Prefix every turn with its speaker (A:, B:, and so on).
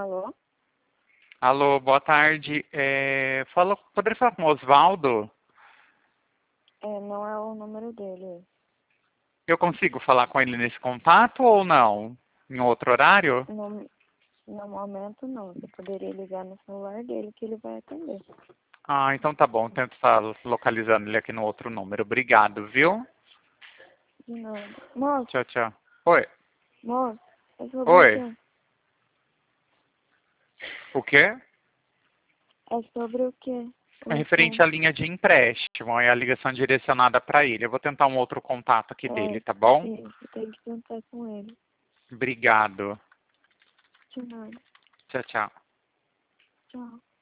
A: Alô?
B: Alô, boa tarde. Poderia falar com o Osvaldo?
A: Não é o número dele.
B: Eu consigo falar com ele nesse contato ou não? Em outro horário?
A: No momento, não. Você poderia ligar no celular dele que ele vai atender.
B: Ah, então tá bom. Tento estar localizando ele aqui no outro número. Obrigado, viu?
A: De nada. Moço,
B: Tchau, tchau. Oi.
A: moço, é sobre o
B: Oi.
A: quê?
B: O quê?
A: É sobre o quê?
B: É
A: O
B: referente à
A: assunto.
B: linha de empréstimo. É a ligação direcionada para ele. Eu vou tentar um outro contato aqui dele, tá bom?
A: Isso, tem que tentar com ele.
B: Obrigado.
A: De nada.
B: Tchau, tchau.
A: Tchau.